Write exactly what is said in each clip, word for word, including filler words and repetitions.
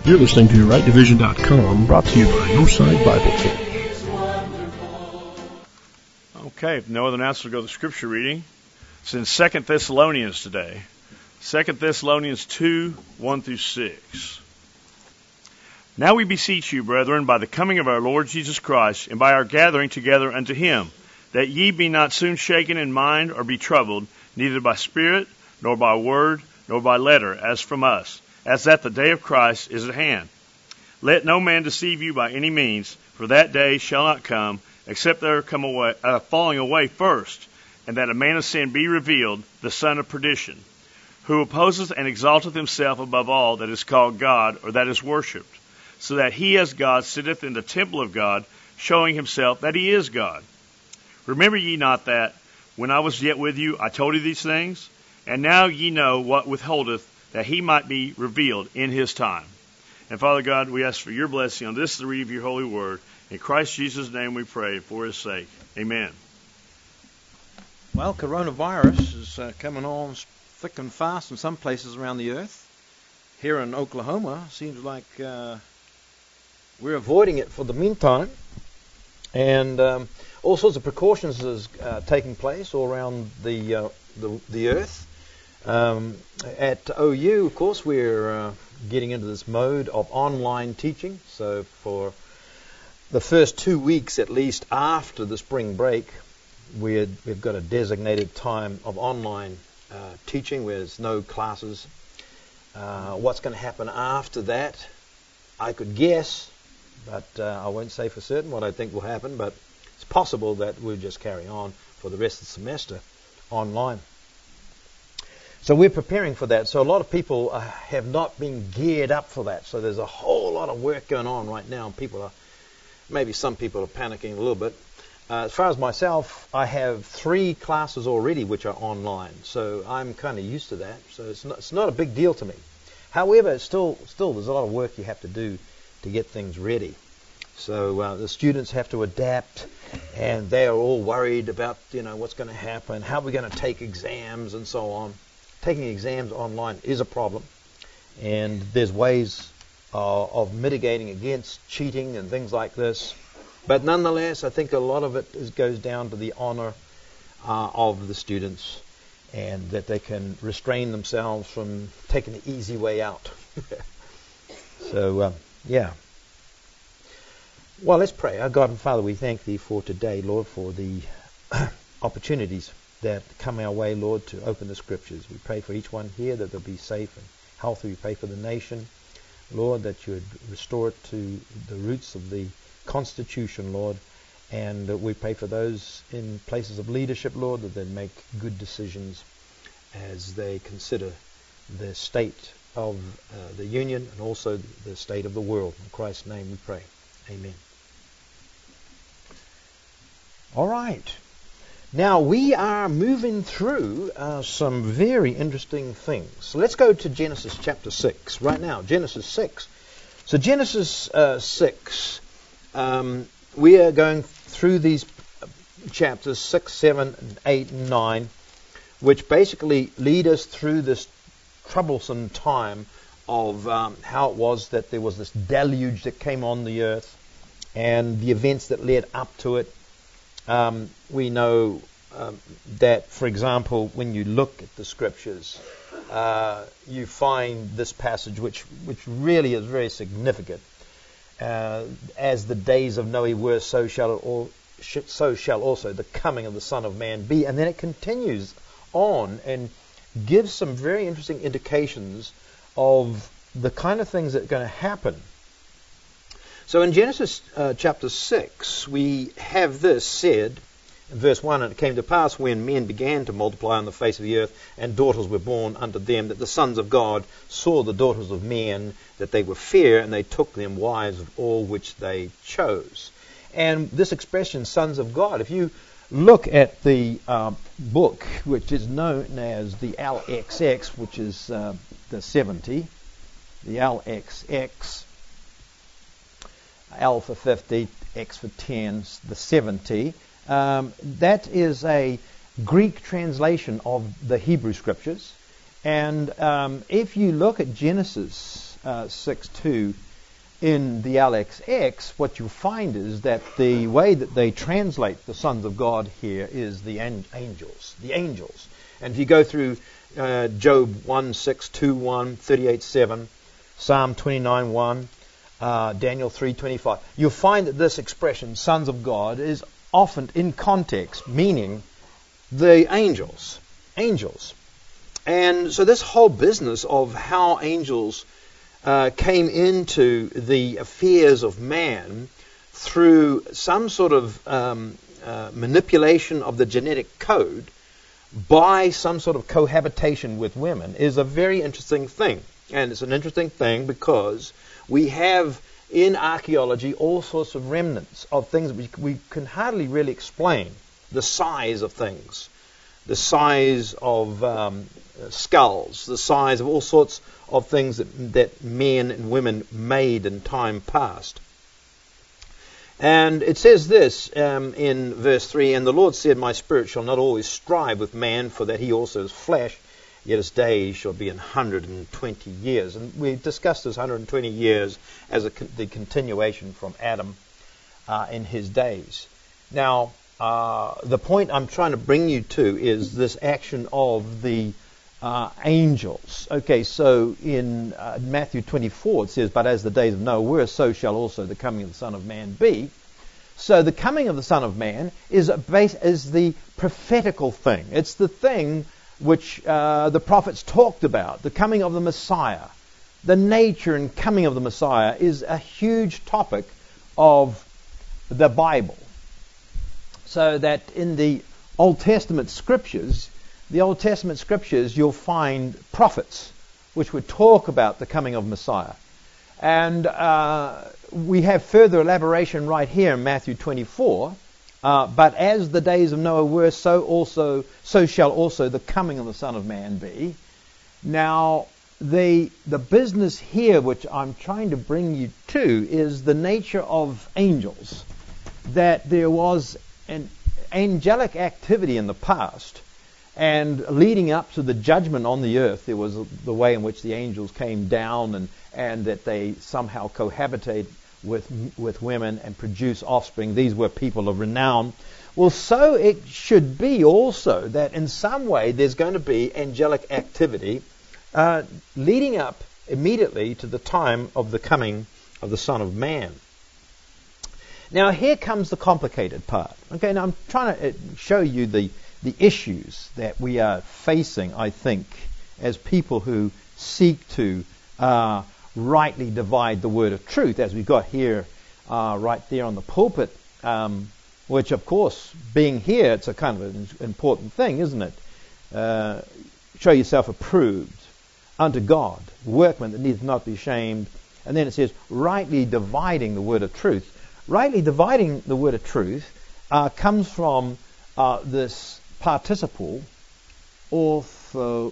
You're listening to right division dot com, brought to you by Northside Bible Church. Okay, if no other announcement, we'll go to the scripture reading. It's in Second Thessalonians today. Second Thessalonians two, one through six. Now we beseech you, brethren, by the coming of our Lord Jesus Christ, and by our gathering together unto him, that ye be not soon shaken in mind or be troubled, neither by spirit, nor by word, nor by letter, as from us, as that the day of Christ is at hand. Let no man deceive you by any means, for that day shall not come, except there come away, uh, falling away first, and that a man of sin be revealed, the son of perdition, who opposeth and exalteth himself above all that is called God, or that is worshipped, so that he as God sitteth in the temple of God, showing himself that he is God. Remember ye not that, when I was yet with you, I told you these things? And now ye know what withholdeth, that he might be revealed in his time. And Father God, we ask for your blessing on this, the reading of your holy word. In Christ Jesus' name we pray, for his sake. Amen. Well, coronavirus is uh, coming on thick and fast in some places around the earth. Here in Oklahoma, seems like uh, we're avoiding it for the meantime. And um, all sorts of precautions is uh, taking place all around the, uh, the, the earth. Um, at O U, of course, we're uh, getting into this mode of online teaching. So for the first two weeks, at least, after the spring break, we're, we've got a designated time of online uh, teaching where there's no classes. Uh, what's going to happen after that, I could guess, but uh, I won't say for certain what I think will happen, but it's possible that we'll just carry on for the rest of the semester online. So we're preparing for that. So a lot of people uh, have not been geared up for that. So there's a whole lot of work going on right now. And people are, maybe some people are panicking a little bit. Uh, as far as myself, I have three classes already which are online. So I'm kind of used to that. So it's not, it's not a big deal to me. However, it's still, still there's a lot of work you have to do to get things ready. So uh, the students have to adapt, and they are all worried about, you know, what's going to happen, how we're going to take exams and so on. Taking exams online is a problem, and there's ways uh, of mitigating against cheating and things like this. But nonetheless, I think a lot of it is, goes down to the honor uh, of the students, and that they can restrain themselves from taking the easy way out. so, uh, yeah. Well, let's pray. Our God and Father, we thank Thee for today, Lord, for the opportunities that come our way, Lord, to open the Scriptures. We pray for each one here that they'll be safe and healthy. We pray for the nation, Lord, that you would restore it to the roots of the Constitution, Lord. And uh, we pray for those in places of leadership, Lord, that they make good decisions as they consider the state of uh, the Union and also the state of the world. In Christ's name we pray. Amen. All right. Now, we are moving through uh, some very interesting things. So let's go to Genesis chapter six right now. Genesis six. So Genesis uh, six, um, we are going through these chapters six, seven, eight, and nine, which basically lead us through this troublesome time of um, how it was that there was this deluge that came on the earth and the events that led up to it. Um, we know um, that, for example, when you look at the Scriptures, uh, you find this passage which which really is very significant. Uh, as the days of Noah were, so shall it all, so shall also the coming of the Son of Man be. And then it continues on and gives some very interesting indications of the kind of things that are going to happen. So in Genesis uh, chapter six, we have this said, in verse one, and it came to pass when men began to multiply on the face of the earth, and daughters were born unto them, that the sons of God saw the daughters of men, that they were fair, and they took them wives of all which they chose. And this expression, sons of God, if you look at the uh, book, which is known as the L X X, which is uh, the seventy, the L X X, L for fifty, X for ten, the seventy. Um, that is a Greek translation of the Hebrew Scriptures. And um, if you look at Genesis uh, six two in the L X X, what you find is that the way that they translate the sons of God here is the an- angels, the angels. And if you go through uh, Job one six, two one, thirty-eight seven, Psalm twenty-nine one, uh, Daniel three twenty-five, you'll find that this expression, sons of God, is often in context, meaning the angels. Angels. And so this whole business of how angels uh, came into the affairs of man through some sort of um, uh, manipulation of the genetic code by some sort of cohabitation with women is a very interesting thing. And it's an interesting thing because we have in archaeology all sorts of remnants of things we, we can hardly really explain. The size of things, the size of um, skulls, the size of all sorts of things that, that men and women made in time past. And it says this um, in verse three, "And the Lord said, My spirit shall not always strive with man, for that he also is flesh, yet his days shall be an hundred and twenty years." And we discussed this hundred and twenty years as a con- the continuation from Adam uh, in his days. Now, uh, the point I'm trying to bring you to is this action of the uh, angels. Okay, so in uh, Matthew twenty-four it says, "But as the days of Noah were, so shall also the coming of the Son of Man be." So the coming of the Son of Man is a base, is the prophetical thing. It's the thing which uh, the prophets talked about, the coming of the Messiah. The nature and coming of the Messiah is a huge topic of the Bible. So that in the Old Testament scriptures, the Old Testament scriptures, you'll find prophets which would talk about the coming of Messiah. And uh, we have further elaboration right here in Matthew twenty-four. Uh, but as the days of Noah were, so also, so shall also the coming of the Son of Man be. Now, the the business here, which I'm trying to bring you to, is the nature of angels. That there was an angelic activity in the past, and leading up to the judgment on the earth, there was the way in which the angels came down, and, and that they somehow cohabitate with with women and produce offspring. These were people of renown. Well, so it should be also that in some way there's going to be angelic activity uh, leading up immediately to the time of the coming of the Son of Man. Now here comes the complicated part. Okay, now I'm trying to show you the, the issues that we are facing, I think, as people who seek to uh, rightly divide the word of truth, as we've got here uh, right there on the pulpit, um, which, of course, being here, it's a kind of an important thing, isn't it? Uh, show yourself approved unto God, workman that needeth not be ashamed. And then it says, rightly dividing the word of truth. Rightly dividing the word of truth uh, comes from uh, this participle, orthotomunte.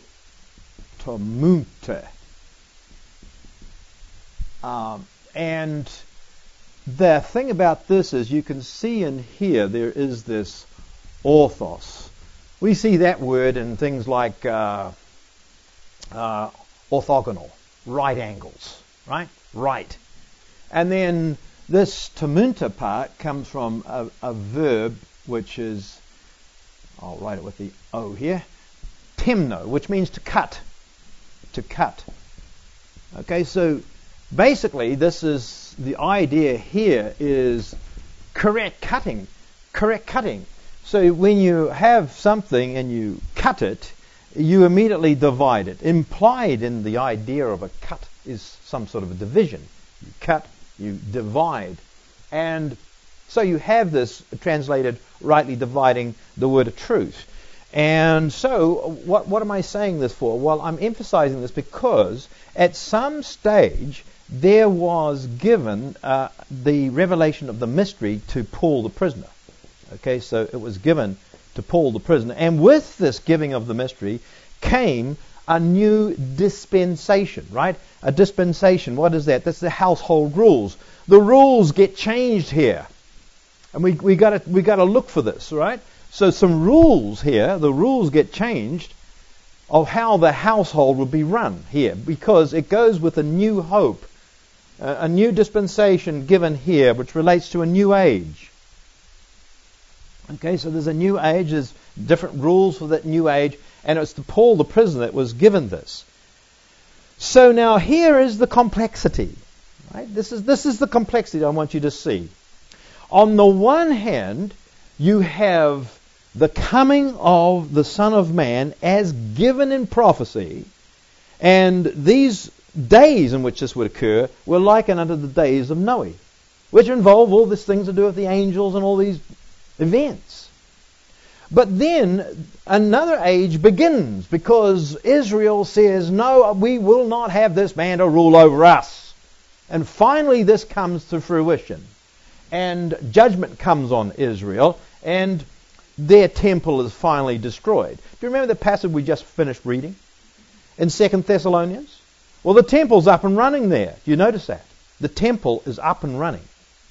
Um, and the thing about this is you can see in here there is this orthos. We see that word in things like uh, uh, orthogonal, right angles, right? Right. And then this tomunta part comes from a, a verb which is, I'll write it with the O here, temno, which means to cut. To cut. Okay, so basically, this is the idea here is correct cutting. Correct cutting. So when you have something and you cut it, you immediately divide it. Implied in the idea of a cut is some sort of a division. You cut, you divide. And so you have this translated rightly dividing the word of truth. And so what, what am I saying this for? Well, I'm emphasizing this because at some stage there was given uh, the revelation of the mystery to Paul the prisoner. Okay, so it was given to Paul the prisoner. And with this giving of the mystery came a new dispensation, right? A dispensation, what is that? That's the household rules. The rules get changed here. And we we got to we got to look for this, right? So some rules here, the rules get changed. of how the household would be run here, because it goes with a new hope, uh, a new dispensation given here, which relates to a new age. Okay, so there's a new age, there's different rules for that new age, and it's to Paul the prisoner that was given this. So now here is the complexity. Right? This is this is the complexity I want you to see. On the one hand, you have the coming of the Son of Man as given in prophecy, and these days in which this would occur were likened unto the days of Noah, which involve all these things to do with the angels and all these events. But then another age begins, because Israel says, no, we will not have this man to rule over us. And finally this comes to fruition, and judgment comes on Israel, and their temple is finally destroyed. Do you remember the passage we just finished reading in Second Thessalonians? Well, the temple's up and running there. Do you notice that? The temple is up and running.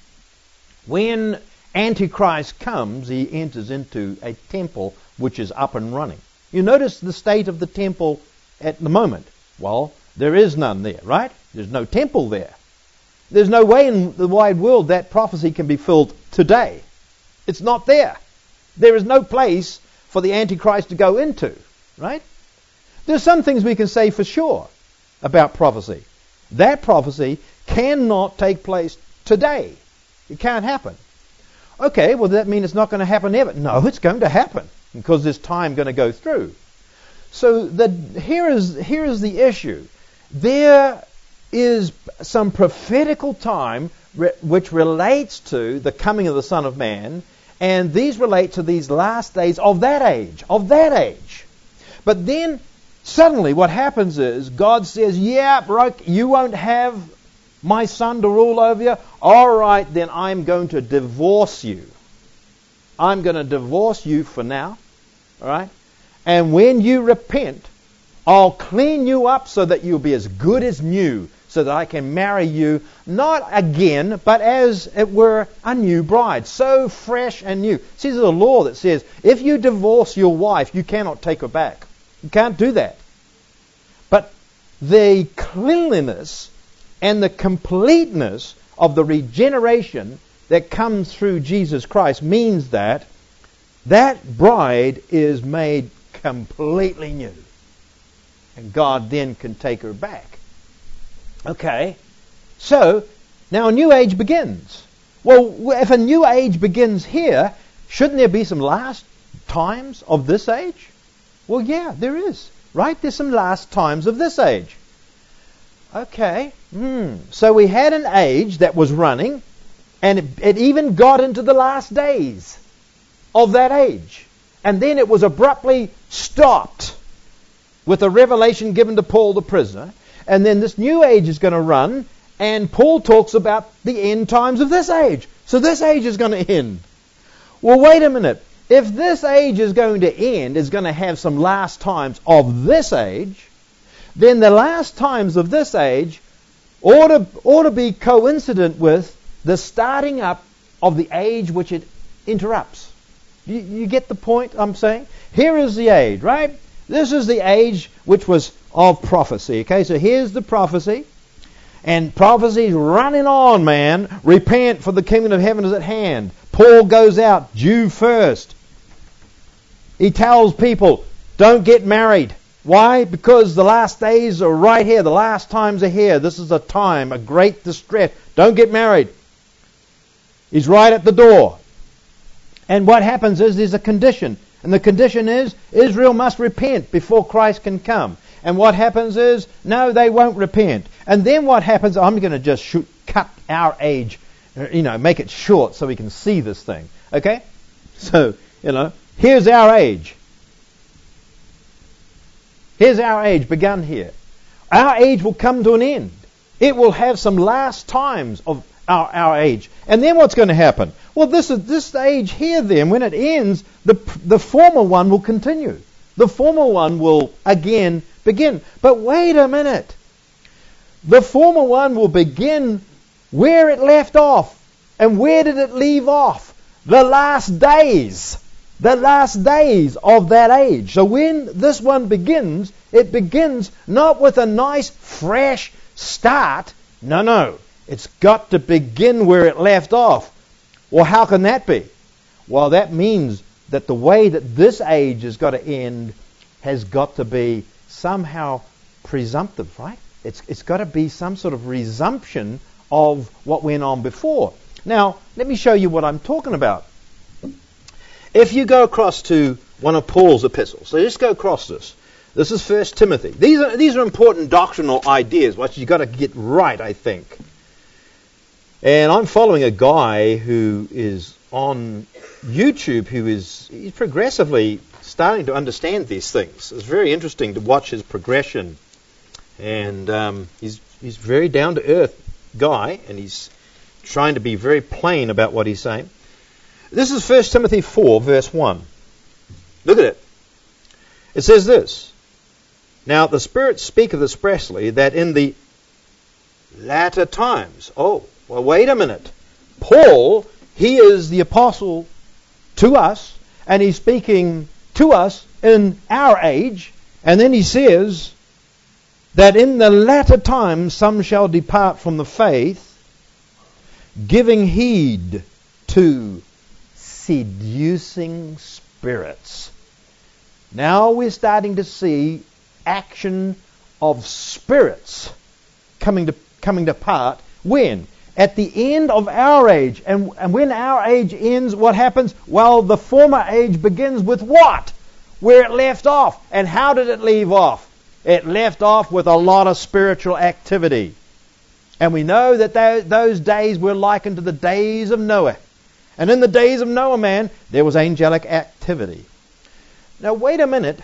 When Antichrist comes, he enters into a temple which is up and running. You notice the state of the temple at the moment. Well, there is none there, right? There's no temple there. There's no way in the wide world that prophecy can be filled today. It's not there. There is no place for the Antichrist to go into, right? There's some things we can say for sure about prophecy. That prophecy cannot take place today. It can't happen. Okay, well, does that mean it's not going to happen ever? No, it's going to happen, because there's time going to go through. So the, here is here is the issue. There is some prophetical time re- which relates to the coming of the Son of Man, and these relate to these last days of that age, of that age. But then suddenly what happens is God says, yeah, bro, you won't have my son to rule over you. All right, then I'm going to divorce you. I'm going to divorce you for now. All right? And when you repent, I'll clean you up so that you'll be as good as new, so that I can marry you, not again, but as it were a new bride, so fresh and new. See, there's a law that says if you divorce your wife, you cannot take her back. You can't do that. But the cleanliness and the completeness of the regeneration that comes through Jesus Christ means that that bride is made completely new. And God then can take her back. Okay, so now a new age begins. Well, if a new age begins here, shouldn't there be some last times of this age? Well, yeah, there is, right? There's some last times of this age. Okay, hmm. So we had an age that was running, and it, it even got into the last days of that age. And then it was abruptly stopped with a revelation given to Paul the prisoner. And then this new age is going to run, and Paul talks about the end times of this age. So this age is going to end. Well, wait a minute. If this age is going to end, is going to have some last times of this age, then the last times of this age ought to, ought to be coincident with the starting up of the age which it interrupts. You, you get the point I'm saying? Here is the age, right? This is the age which was of prophecy. Okay, so here's the prophecy. And prophecy's running on, man. Repent, for the kingdom of heaven is at hand. Paul goes out, Jew first. He tells people, don't get married. Why? Because the last days are right here. The last times are here. This is a time, a great distress. Don't get married. He's right at the door. And what happens is there's a condition. And the condition is Israel must repent before Christ can come. And what happens is, no, they won't repent. And then what happens, I'm going to just shoot, cut our age, you know, make it short so we can see this thing. Okay? So, you know, here's our age. Here's our age begun here. Our age will come to an end. It will have some last times of our, our age. And then what's going to happen? Well, this is this age here then, when it ends, the the former one will continue. The former one will again begin. But wait a minute. The former one will begin where it left off. And where did it leave off? The last days. the last days of that age. So when this one begins, it begins not with a nice, fresh start. No, no. It's got to begin where it left off. Well, how can that be? Well, that means that the way that this age has got to end has got to be somehow presumptive, right? It's it's got to be some sort of resumption of what went on before. Now, let me show you what I'm talking about. If you go across to one of Paul's epistles, so just go across this. This is First Timothy. These are these are important doctrinal ideas, what you've got to get right, I think. And I'm following a guy who is on YouTube who is he's progressively starting to understand these things. It's very interesting to watch his progression. And um, he's he's very down to earth guy, and he's trying to be very plain about what he's saying. This is First Timothy four, verse one. Look at it. It says this. Now the Spirit speaketh expressly that in the latter times. Oh, well, wait a minute. Paul, he is the apostle to us, and he's speaking to us in our age, and then he says that in the latter times some shall depart from the faith, giving heed to seducing spirits. Now we're starting to see action of spirits coming to coming to part. When? At the end of our age. And, and when our age ends, what happens? Well, the former age begins with what? Where it left off. And how did it leave off? It left off with a lot of spiritual activity. And we know that th- those days were likened to the days of Noah. And in the days of Noah, man, there was angelic activity. Now, wait a minute.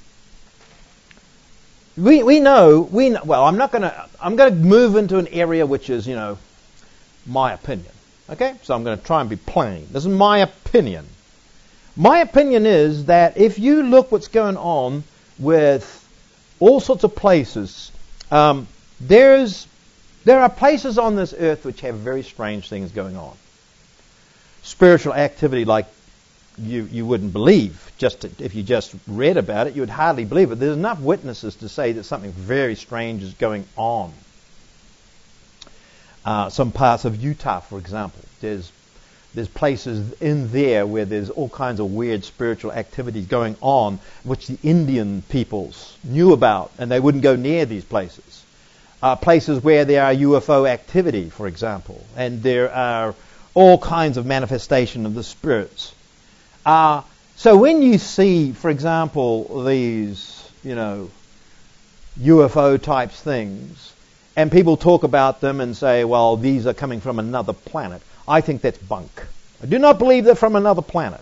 We we know, we know, well, I'm not going to, I'm going to move into an area which is, you know, my opinion. Okay? So I'm going to try and be plain. This is my opinion. My opinion is that if you look what's going on with all sorts of places, um, there's there are places on this earth which have very strange things going on. Spiritual activity like you you wouldn't believe. Just to, if you just read about it, you would hardly believe it. There's enough witnesses to say that something very strange is going on. Uh, some parts of Utah, for example, there's there's places in there where there's all kinds of weird spiritual activities going on, which the Indian peoples knew about, and they wouldn't go near these places. Uh, places where there are U F O activity, for example, and there are all kinds of manifestation of the spirits. Uh, so when you see, for example, these, you know, U F O types things, and people talk about them and say, well, these are coming from another planet, I think that's bunk. I do not believe they're from another planet.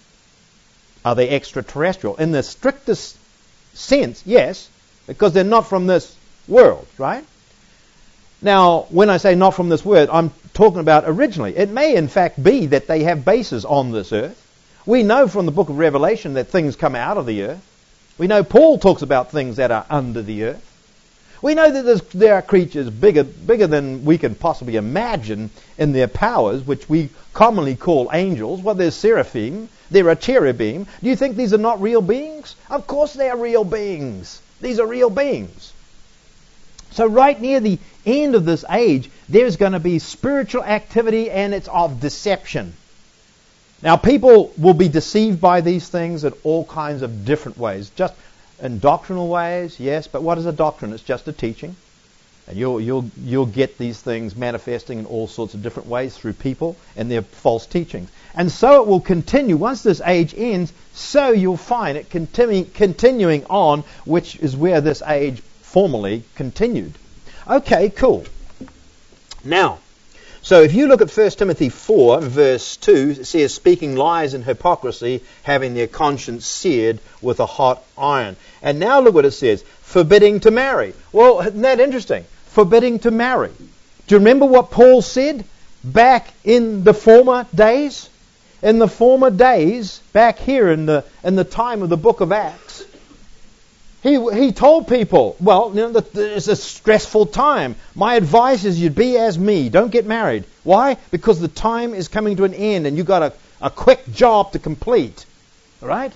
Are they extraterrestrial? In the strictest sense, yes, because they're not from this world, right? Now, when I say not from this world, I'm talking about originally. It may, in fact, be that they have bases on this earth. We know from the book of Revelation that things come out of the earth. We know Paul talks about things that are under the earth. We know that there are creatures bigger, bigger than we can possibly imagine in their powers, which we commonly call angels. Well, there's seraphim, there are cherubim. Do you think these are not real beings? Of course they are real beings. These are real beings. So right near the end of this age, there's going to be spiritual activity, and it's of deception. Now, people will be deceived by these things in all kinds of different ways. Just in doctrinal ways, yes, but what is a doctrine? It's just a teaching. And you'll you'll you'll get these things manifesting in all sorts of different ways through people and their false teachings. And so it will continue. Once this age ends, so you'll find it continu- continuing on, which is where this age formerly continued. Okay, cool. Now, so if you look at First Timothy four, verse two, it says, speaking lies and hypocrisy, having their conscience seared with a hot iron. And now look what it says, forbidding to marry. Well, isn't that interesting? Forbidding to marry. Do you remember what Paul said back in the former days? In the former days, back here in the in the time of the book of Acts, He he told people, well, you know, it's a stressful time. My advice is you'd be as me. Don't get married. Why? Because the time is coming to an end and you've got a, a quick job to complete. Right?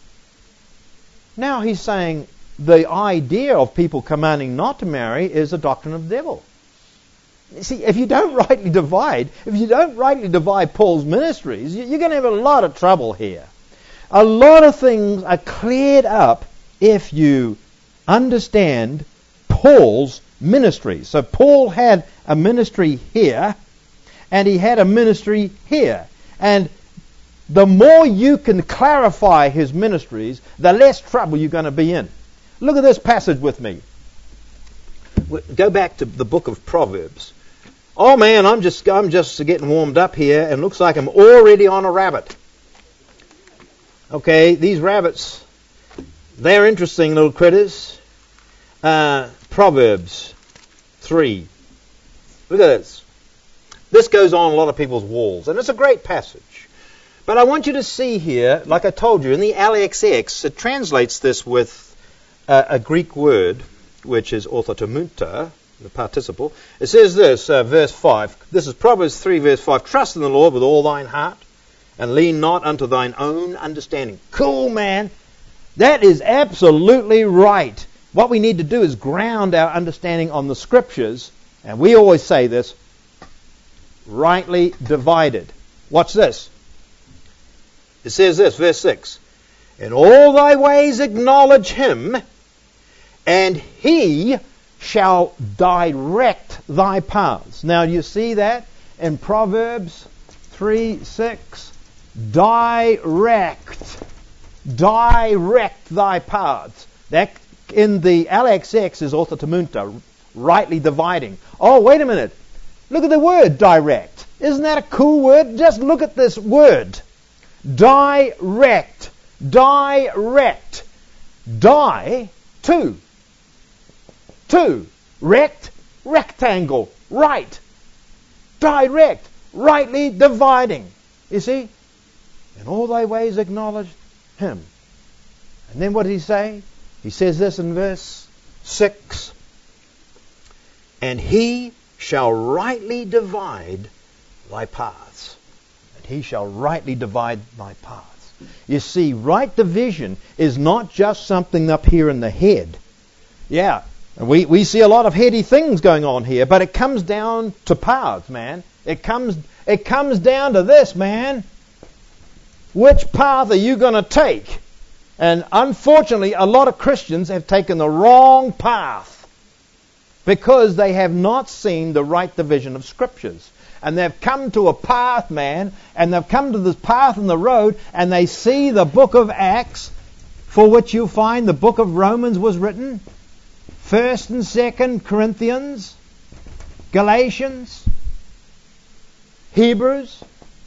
Now he's saying the idea of people commanding not to marry is a doctrine of the devil. You see, if you don't rightly divide, if you don't rightly divide Paul's ministries, you're going to have a lot of trouble here. A lot of things are cleared up if you understand Paul's ministries. So Paul had a ministry here, and he had a ministry here. And the more you can clarify his ministries, the less trouble you're going to be in. Look at this passage with me. Go back to the book of Proverbs. Oh man, I'm just I'm just getting warmed up here, and looks like I'm already on a rabbit. Okay, these rabbits, they're interesting little critters. Uh, Proverbs three. Look at this. This goes on a lot of people's walls, and it's a great passage. But I want you to see here, like I told you, in the L X X, it translates this with uh, a Greek word, which is orthotomunta, the participle. It says this, uh, verse five. This is Proverbs three, verse five. Trust in the Lord with all thine heart, and lean not unto thine own understanding. Cool, man. That is absolutely right. What we need to do is ground our understanding on the Scriptures, and we always say this, rightly divided. Watch this. It says this, verse six. In all thy ways acknowledge him, and he shall direct thy paths. Now, do you see that in Proverbs three six? Direct. Direct thy paths. That in the L X X is orthotomunta, rightly dividing. Oh, wait a minute. Look at the word direct. Isn't that a cool word? Just look at this word. Direct. Direct. Die, two. Two. Rect, rectangle. Right. Direct. Rightly dividing. You see? In all thy ways acknowledge him. And then what did he say? He says this in verse six. And he shall rightly divide thy paths. And he shall rightly divide thy paths. You see, right division is not just something up here in the head. Yeah, we, we see a lot of heady things going on here, but it comes down to paths, man. It comes, it comes down to this, man. Which path are you going to take? And unfortunately, a lot of Christians have taken the wrong path because they have not seen the right division of Scriptures. And they've come to a path, man, and they've come to this path in the road, and they see the book of Acts, for which you find the book of Romans was written, First and Second Corinthians, Galatians, Hebrews.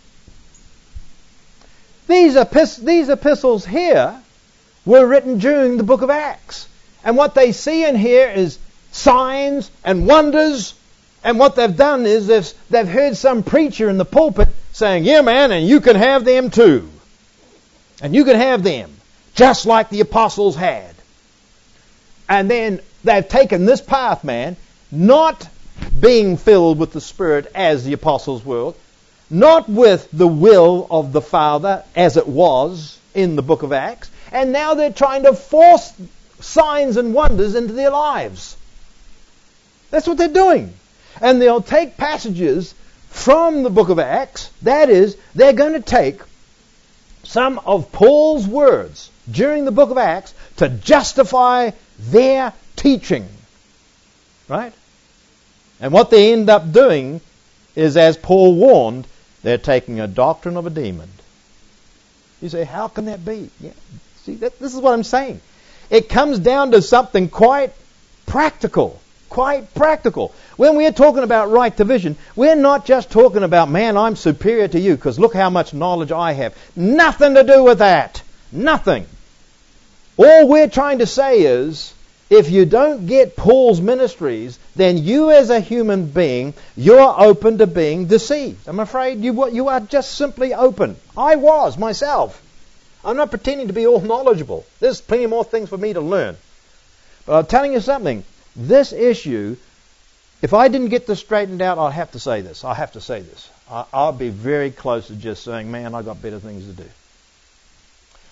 These, epist- these epistles here were written during the book of Acts. And what they see in here is signs and wonders. And what they've done is they've, they've heard some preacher in the pulpit saying, yeah, man, and you can have them too. And you can have them, just like the apostles had. And then they've taken this path, man, not being filled with the Spirit as the apostles were, not with the will of the Father as it was in the book of Acts, and now they're trying to force signs and wonders into their lives. That's what they're doing. And they'll take passages from the book of Acts. That is, they're going to take some of Paul's words during the book of Acts to justify their teaching. Right? And what they end up doing is, as Paul warned, they're taking a doctrine of a demon. You say, how can that be? Yeah. See, that, this is what I'm saying. It comes down to something quite practical. Quite practical. When we're talking about right division, we're not just talking about, man, I'm superior to you because look how much knowledge I have. Nothing to do with that. Nothing. All we're trying to say is, if you don't get Paul's ministries, then you as a human being, you're open to being deceived. I'm afraid you, you are just simply open. I was myself. I'm not pretending to be all knowledgeable. There's plenty more things for me to learn. But I'm telling you something. This issue, if I didn't get this straightened out, I'll have to say this. I'll have to say this. I'll be very close to just saying, man, I've got better things to do.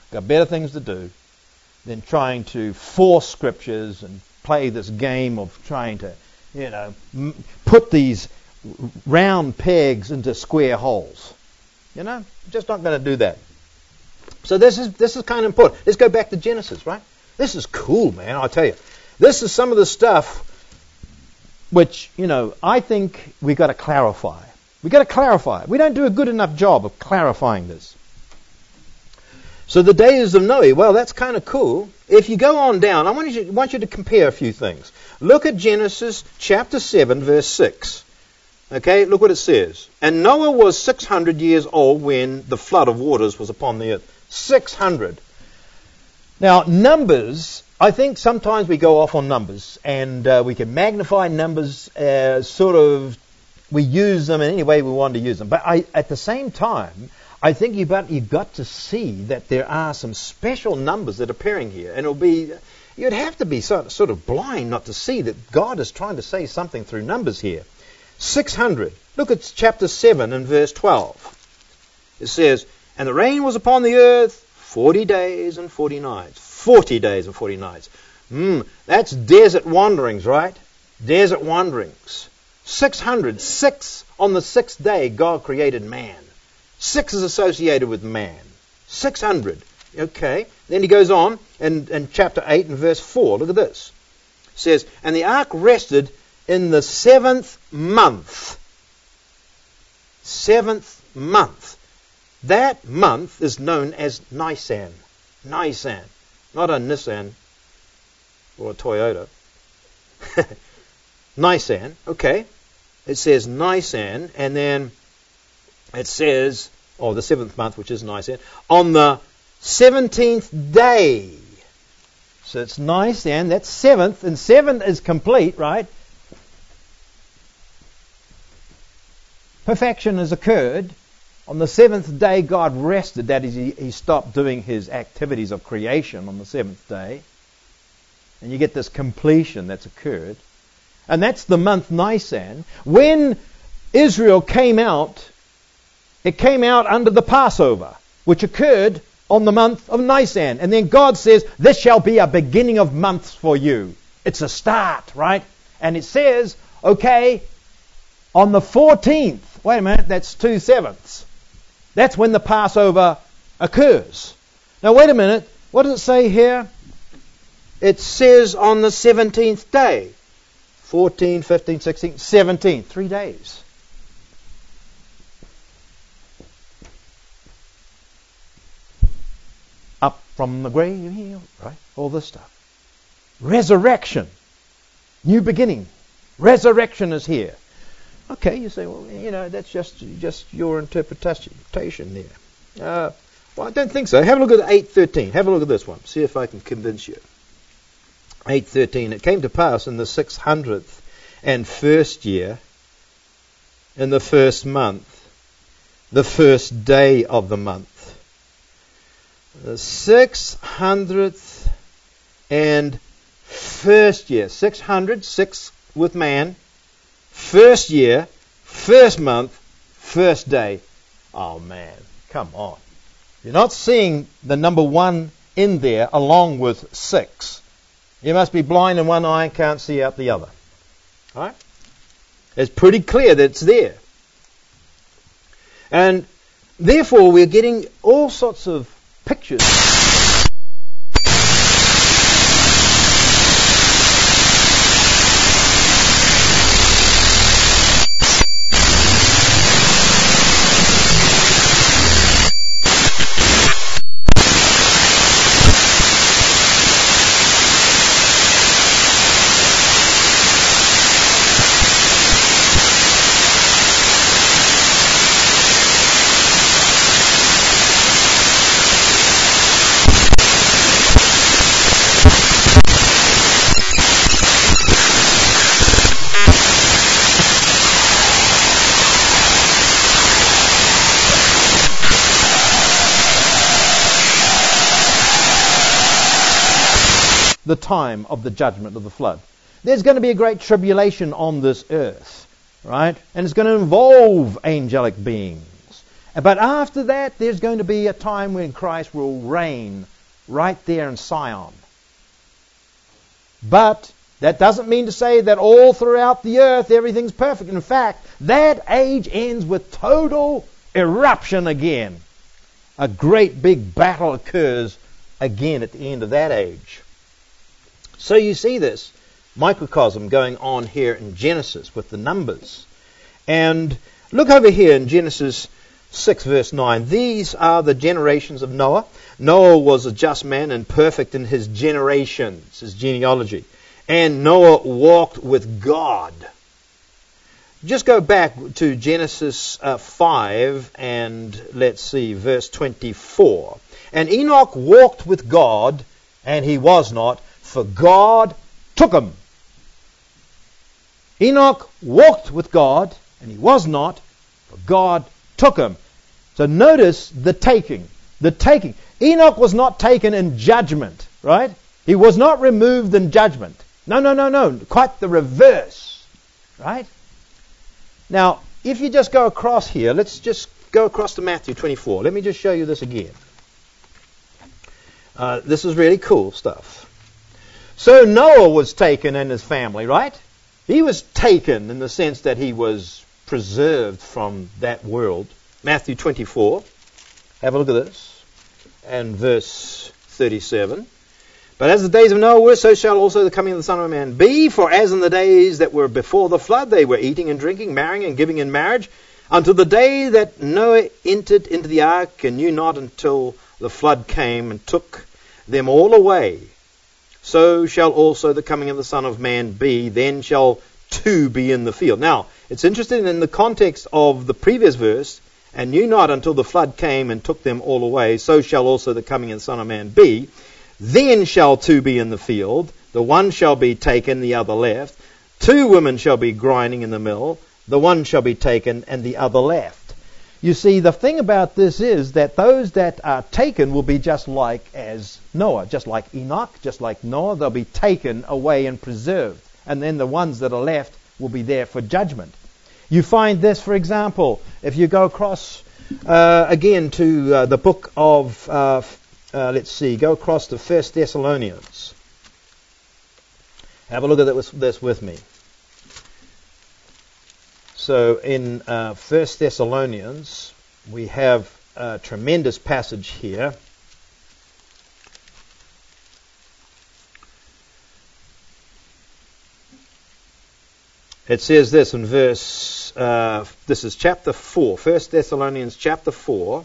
got better things to do than trying to force scriptures and play this game of trying to, you know, m- put these round pegs into square holes. You know, just not going to do that. So this is this is kind of important. Let's go back to Genesis, right? This is cool, man, I'll tell you. This is some of the stuff which, you know, I think we've got to clarify. We've got to clarify it. We don't do a good enough job of clarifying this. So the days of Noah, well, that's kind of cool. If you go on down, I want you, I want you to compare a few things. Look at Genesis chapter seven, verse six. Okay, look what it says. And Noah was six hundred years old when the flood of waters was upon the earth. six hundred. Now, numbers, I think sometimes we go off on numbers, and uh, we can magnify numbers, uh, sort of, we use them in any way we want to use them. But I, at the same time, I think you've got, you've got to see that there are some special numbers that are appearing here. And it'll be, you'd have to be sort of, sort of blind not to see that God is trying to say something through numbers here. six hundred. Look at chapter seven and verse twelve. It says, and the rain was upon the earth forty days and forty nights. forty days and forty nights. Hmm, that's desert wanderings, right? Desert wanderings. six hundred. Six, on the sixth day, God created man. Six is associated with man. six hundred. Okay. Then he goes on in, in chapter eight and verse four. Look at this. It says, and the ark rested in the seventh month. Seventh month. That month is known as Nisan. Nisan. Not a Nissan or a Toyota. Nisan. Okay. It says Nisan, and then it says, oh, the seventh month, which is Nisan, on the seventeenth day. So it's Nisan, that's seventh, and seventh is complete, right? Perfection has occurred. On the seventh day, God rested. That is, he, he stopped doing his activities of creation on the seventh day. And you get this completion that's occurred. And that's the month Nisan. When Israel came out, it came out under the Passover, which occurred on the month of Nisan. And then God says, this shall be a beginning of months for you. It's a start, right? And it says, okay, on the fourteenth, wait a minute, that's two sevenths. That's when the Passover occurs. Now, wait a minute. What does it say here? It says on the seventeenth day. fourteen, fifteen, sixteen, seventeen. Three days. Up from the grave, right? All this stuff. Resurrection. New beginning. Resurrection is here. Okay, you say, well, you know, that's just just your interpretation there. Uh, well, I don't think so. Have a look at eight thirteen. Have a look at this one. See if I can convince you. eight thirteen. It came to pass in the six hundredth and first year, in the first month, the first day of the month. The six hundredth and first year. six hundred, six with man. First year, first month, first day. Oh man, come on. You're not seeing the number one in there along with six. You must be blind in one eye and can't see out the other. All right? It's pretty clear that it's there. And therefore we're getting all sorts of pictures. The time of the judgment of the flood. There's going to be a great tribulation on this earth, right? And it's going to involve angelic beings. But after that, there's going to be a time when Christ will reign right there in Sion. But that doesn't mean to say that all throughout the earth everything's perfect. In fact, that age ends with total eruption again. A great big battle occurs again at the end of that age. So you see this microcosm going on here in Genesis with the numbers. And look over here in Genesis six verse nine. These are the generations of Noah. Noah was a just man and perfect in his generations, his genealogy. And Noah walked with God. Just go back to Genesis uh, five and let's see, verse twenty-four. And Enoch walked with God, and he was not, for God took him. Enoch walked with God, and he was not, for God took him. So notice the taking. The taking. Enoch was not taken in judgment, right? He was not removed in judgment. No, no, no, no. Quite the reverse, right? Now, if you just go across here, let's just go across to Matthew twenty-four. Let me just show you this again. Uh, this is really cool stuff. So Noah was taken and his family, right? He was taken in the sense that he was preserved from that world. Matthew twenty-four. Have a look at this. And verse thirty-seven. But as the days of Noah were, so shall also the coming of the Son of Man be. For as in the days that were before the flood, they were eating and drinking, marrying and giving in marriage, until the day that Noah entered into the ark, and knew not until the flood came and took them all away. So shall also the coming of the Son of Man be. Then shall two be in the field. Now, it's interesting in the context of the previous verse, and knew not until the flood came and took them all away, so shall also the coming of the Son of Man be. Then shall two be in the field, the one shall be taken, the other left. Two women shall be grinding in the mill, the one shall be taken, and the other left. You see, the thing about this is that those that are taken will be just like as Noah, just like Enoch, just like Noah. They'll be taken away and preserved. And then the ones that are left will be there for judgment. You find this, for example, if you go across uh, again to uh, the book of, uh, uh, let's see, go across to First Thessalonians. Have a look at this, this with me. So in uh, First Thessalonians, we have a tremendous passage here. It says this in verse, uh, this is chapter four, First Thessalonians chapter four,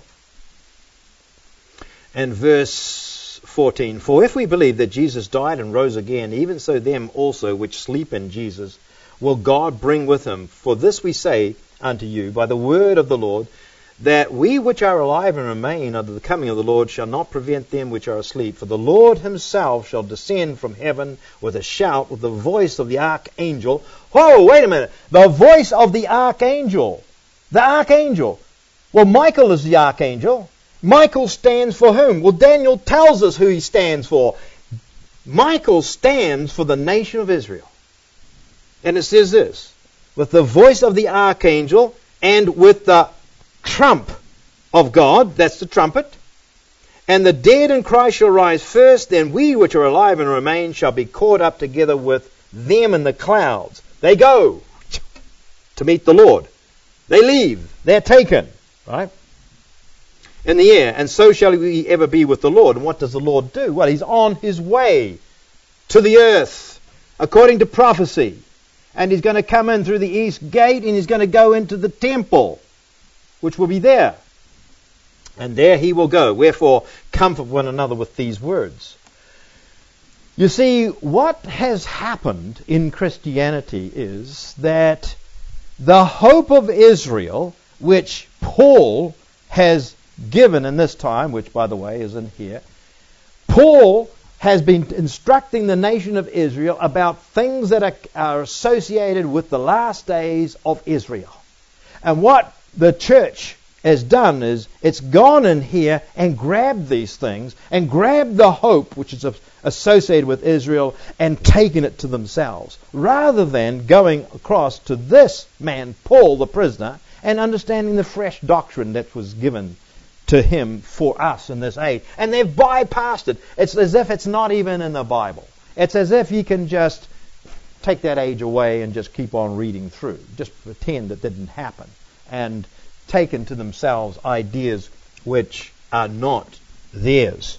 and verse fourteen. For if we believe that Jesus died and rose again, even so them also which sleep in Jesus will God bring with him. For this we say unto you by the word of the Lord, that we which are alive and remain unto the coming of the Lord shall not prevent them which are asleep. For the Lord himself shall descend from heaven with a shout, with the voice of the archangel. Whoa, wait a minute. The voice of the archangel. The archangel. Well, Michael is the archangel. Michael stands for whom? Well, Daniel tells us who he stands for. Michael stands for the nation of Israel. And it says this, with the voice of the archangel and with the trump of God, that's the trumpet, and the dead in Christ shall rise first, then we which are alive and remain shall be caught up together with them in the clouds. They go to meet the Lord. They leave. They're taken, right? In the air. And so shall we ever be with the Lord. And what does the Lord do? Well, he's on his way to the earth, according to prophecy. And he's going to come in through the east gate, and he's going to go into the temple, which will be there. And there he will go. Wherefore, comfort one another with these words. You see, what has happened in Christianity is that the hope of Israel, which Paul has given in this time, which, by the way, is in here, Paul has been instructing the nation of Israel about things that are, are associated with the last days of Israel. And what the church has done is it's gone in here and grabbed these things and grabbed the hope which is associated with Israel and taken it to themselves, rather than going across to this man, Paul the prisoner, and understanding the fresh doctrine that was given to him for us in this age. And they've bypassed it. It's as if it's not even in the Bible. It's as if you can just take that age away and just keep on reading through. Just pretend it didn't happen. And taken to themselves ideas which are not theirs.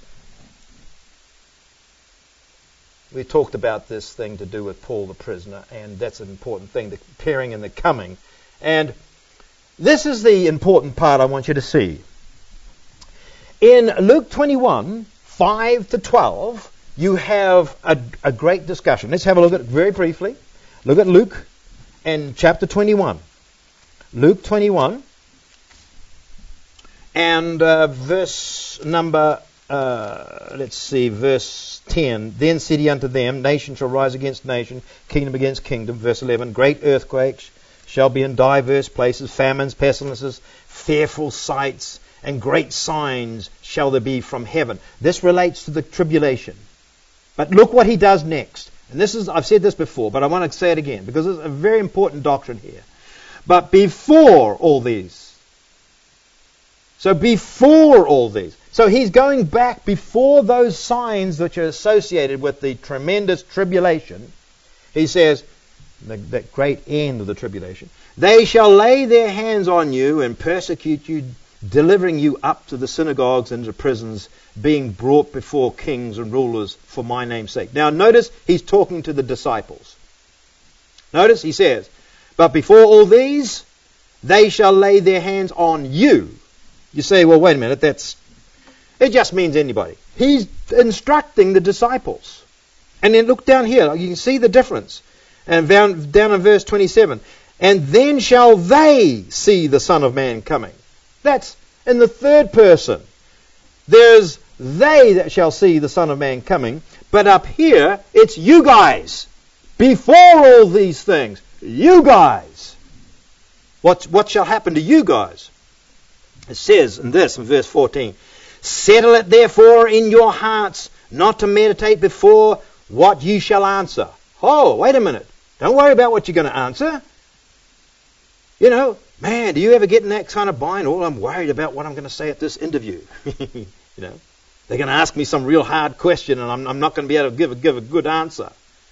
We talked about this thing to do with Paul the prisoner, and that's an important thing, the appearing and the coming. And this is the important part I want you to see. In Luke twenty-one, five to twelve, you have a, a great discussion. Let's have a look at it very briefly. Look at Luke and chapter twenty-one. Luke twenty-one and uh, verse number, uh, let's see, verse ten. Then said he unto them, nation shall rise against nation, kingdom against kingdom. Verse eleven, great earthquakes shall be in divers places, famines, pestilences, fearful sights, and great signs shall there be from heaven. This relates to the tribulation. But look what he does next. And this is, I've said this before, but I want to say it again, because it's a very important doctrine here. But before all these, so before all these, so he's going back before those signs which are associated with the tremendous tribulation. He says, the, the great end of the tribulation, they shall lay their hands on you and persecute you, delivering you up to the synagogues and to prisons, being brought before kings and rulers for my name's sake. Now notice he's talking to the disciples. Notice he says, but before all these, they shall lay their hands on you. You say, well, wait a minute, that's, it just means anybody. He's instructing the disciples. And then look down here, you can see the difference. And down, down in verse twenty-seven, and then shall they see the Son of Man coming. That's in the third person. There's they that shall see the Son of Man coming. But up here, it's you guys. Before all these things, you guys. What, what shall happen to you guys? It says in this, in verse fourteen, settle it therefore in your hearts not to meditate before what you shall answer. Oh, wait a minute. Don't worry about what you're going to answer. You know, man, do you ever get in that kind of bind? Oh, I'm worried about what I'm going to say at this interview. You know, they're going to ask me some real hard question, and I'm, I'm not going to be able to give a, give a good answer.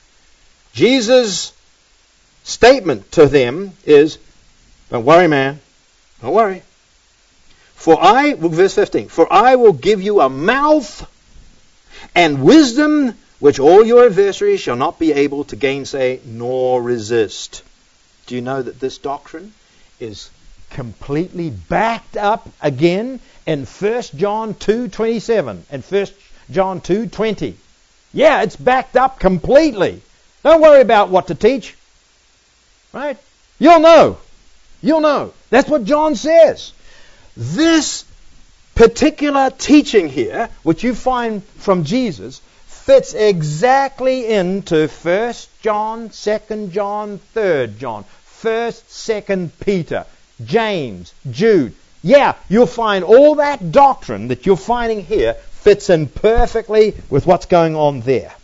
Jesus' statement to them is, don't worry, man. Don't worry. For I, verse fifteen, for I will give you a mouth and wisdom which all your adversaries shall not be able to gainsay nor resist. Do you know that this doctrine is completely backed up again in First John two twenty-seven and First John two twenty? Yeah, it's backed up completely. Don't worry about what to teach. Right? You'll know. You'll know. That's what John says. This particular teaching here, which you find from Jesus, fits exactly into First John, Second John, Third John, First, Second Peter, James, Jude. Yeah, you'll find all that doctrine that you're finding here fits in perfectly with what's going on there.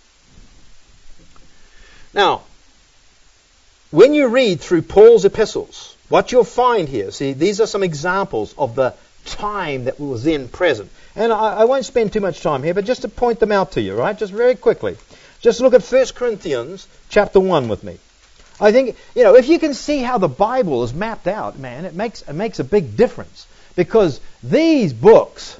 Now, when you read through Paul's epistles, what you'll find here, see, these are some examples of the time that was then present. And I, I won't spend too much time here, but just to point them out to you, right? Just very quickly. Just look at First Corinthians chapter one with me. I think, you know, if you can see how the Bible is mapped out, man, it makes it makes a big difference. Because these books,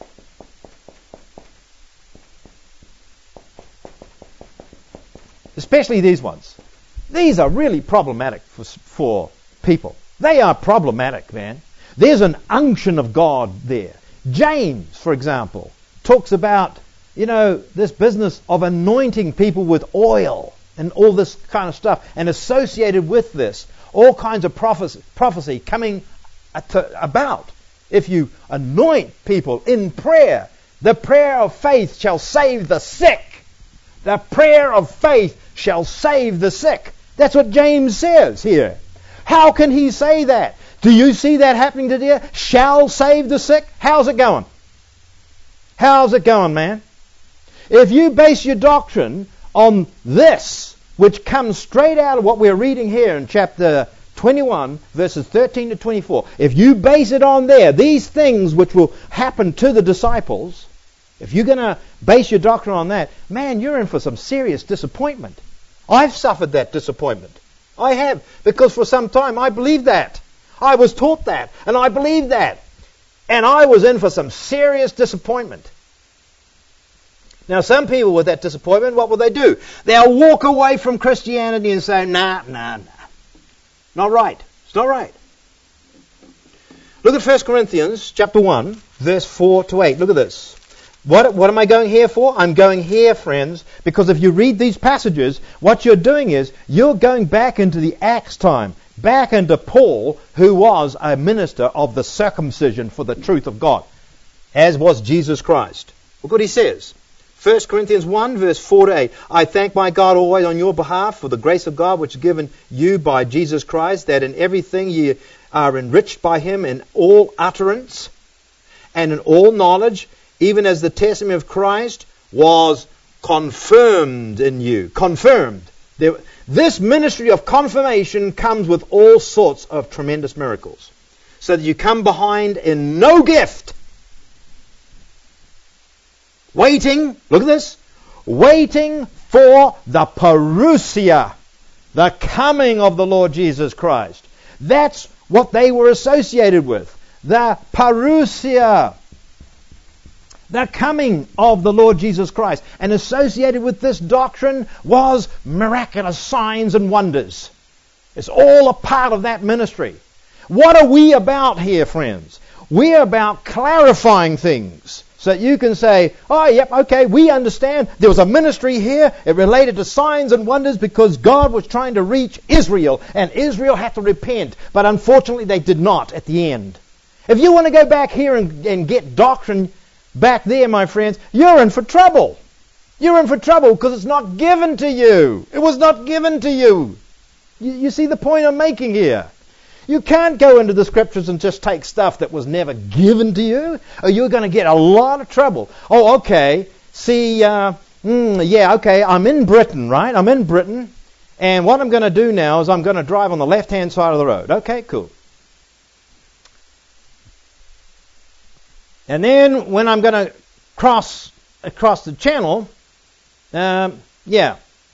especially these ones, these are really problematic for, for people. They are problematic, man. There's an unction of God there. James, for example, talks about, you know, this business of anointing people with oil and all this kind of stuff, and associated with this, all kinds of prophecy, prophecy coming to, about. If you anoint people in prayer, the prayer of faith shall save the sick. The prayer of faith shall save the sick. That's what James says here. How can he say that? Do you see that happening today? Shall save the sick? How's it going? How's it going, man? If you base your doctrine on this, which comes straight out of what we're reading here in chapter twenty-one, verses thirteen to twenty-four, if you base it on there, these things which will happen to the disciples, if you're going to base your doctrine on that, man, you're in for some serious disappointment. I've suffered that disappointment. I have, because for some time I believed that. I was taught that, and I believed that. And I was in for some serious disappointment. Now, some people with that disappointment, what will they do? They'll walk away from Christianity and say, nah, nah, nah. Not right. It's not right. Look at First Corinthians chapter one, verse four to eight. Look at this. What, what am I going here for? I'm going here, friends, because if you read these passages, what you're doing is you're going back into the Acts time, back into Paul, who was a minister of the circumcision for the truth of God, as was Jesus Christ. Look what he says. First Corinthians one, verse four to eight. I thank my God always on your behalf for the grace of God which is given you by Jesus Christ, that in everything ye are enriched by him in all utterance and in all knowledge, even as the testimony of Christ was confirmed in you. Confirmed. There, this ministry of confirmation comes with all sorts of tremendous miracles, so that you come behind in no gift, waiting, look at this, waiting for the parousia, the coming of the Lord Jesus Christ. That's what they were associated with. The parousia, the coming of the Lord Jesus Christ. And associated with this doctrine was miraculous signs and wonders. It's all a part of that ministry. What are we about here, friends? We're about clarifying things, so that you can say, oh, yep, okay, we understand there was a ministry here. It related to signs and wonders because God was trying to reach Israel, and Israel had to repent. But unfortunately, they did not at the end. If you want to go back here and, and get doctrine back there, my friends, you're in for trouble. You're in for trouble because it's not given to you. It was not given to you. You, you see the point I'm making here? You can't go into the scriptures and just take stuff that was never given to you, or you're going to get a lot of trouble. Oh, okay. See, uh, mm, yeah, okay, I'm in Britain, right? I'm in Britain, and what I'm going to do now is I'm going to drive on the left-hand side of the road. Okay, cool. And then when I'm going to cross across the channel, um, yeah,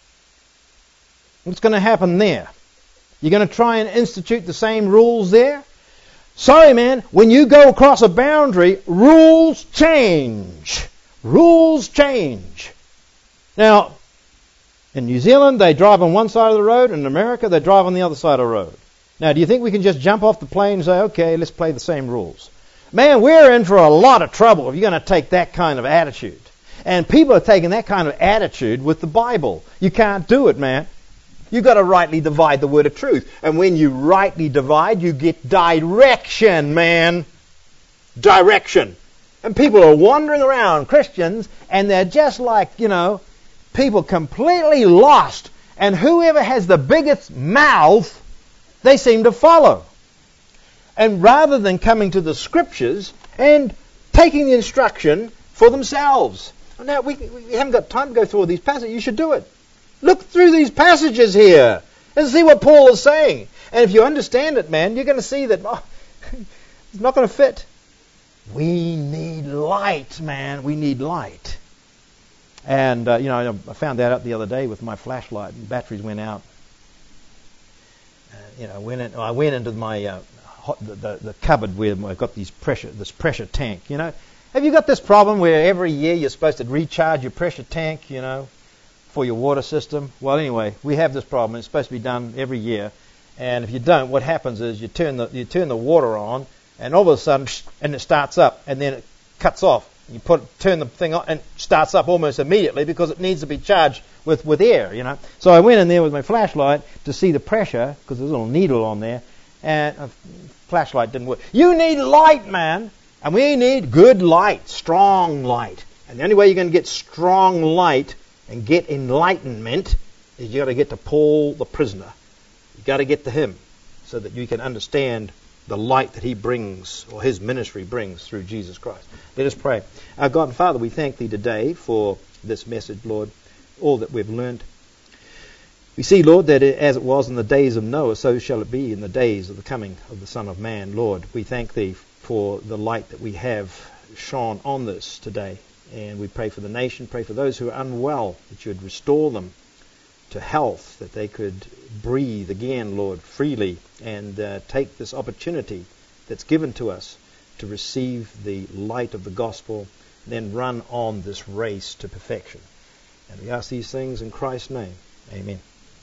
what's going to happen there? You're going to try and institute the same rules there? Sorry, man, when you go across a boundary, rules change. Rules change. Now, in New Zealand, they drive on one side of the road, and in America, they drive on the other side of the road. Now, do you think we can just jump off the plane and say, okay, let's play the same rules? Man, we're in for a lot of trouble if you're going to take that kind of attitude. And people are taking that kind of attitude with the Bible. You can't do it, man. You've got to rightly divide the word of truth. And when you rightly divide, you get direction, man. Direction. And people are wandering around, Christians, and they're just like, you know, people completely lost. And whoever has the biggest mouth, they seem to follow. And rather than coming to the scriptures and taking the instruction for themselves. Now, we, we haven't got time to go through all these passages. You should do it. Look through these passages here and see what Paul is saying. And if you understand it, man, you're going to see that oh, it's not going to fit. We need light, man. We need light. And, uh, you know, I found that out the other day with my flashlight. And batteries went out. Uh, you know, went in, I went into my uh, hot, the, the, the cupboard where I've got these pressure, this pressure tank, you know. Have you got this problem where every year you're supposed to recharge your pressure tank, you know, for your water system? Well, anyway, we have this problem. It's supposed to be done every year, and if you don't, what happens is you turn the you turn the water on, and all of a sudden, and it starts up, and then it cuts off. You put turn the thing on, and it starts up almost immediately because it needs to be charged with, with air, you know. So I went in there with my flashlight to see the pressure because there's a little needle on there, and a flashlight didn't work. You need light, man, and we need good light, strong light, and the only way you're going to get strong light and get enlightenment is you got to get to Paul the prisoner. You got to get to him so that you can understand the light that he brings, or his ministry brings through Jesus Christ. Let us pray. Our God and Father, we thank thee today for this message, Lord, all that we've learned. We see, Lord, that it, as it was in the days of Noah, so shall it be in the days of the coming of the Son of Man. Lord, we thank Thee for the light that we have shone on this today. And we pray for the nation, pray for those who are unwell, that You would restore them to health, that they could breathe again, Lord, freely, and uh, take this opportunity that's given to us to receive the light of the gospel, and then run on this race to perfection. And we ask these things in Christ's name. Amen.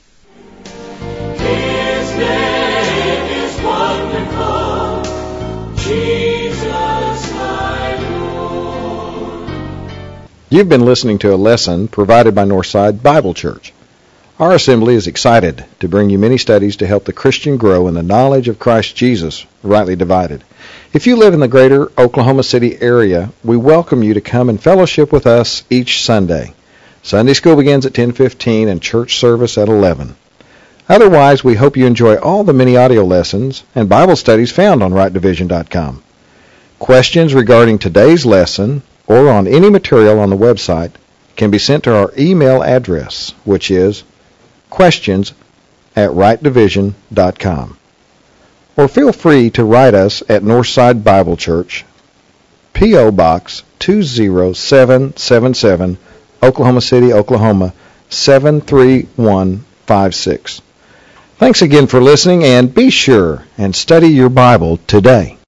His name is wonderful, Jesus my Lord. You've been listening to a lesson provided by Northside Bible Church. Our assembly is excited to bring you many studies to help the Christian grow in the knowledge of Christ Jesus, rightly divided. If you live in the greater Oklahoma City area, we welcome you to come and fellowship with us each Sunday. Sunday school begins at ten fifteen and church service at eleven. Otherwise, we hope you enjoy all the many audio lessons and Bible studies found on right division dot com. Questions regarding today's lesson or on any material on the website can be sent to our email address, which is questions at right division dot com. Or feel free to write us at Northside Bible Church, P O. Box two zero seven seven seven, Oklahoma City, Oklahoma seven three one five six. Thanks again for listening, and be sure and study your Bible today.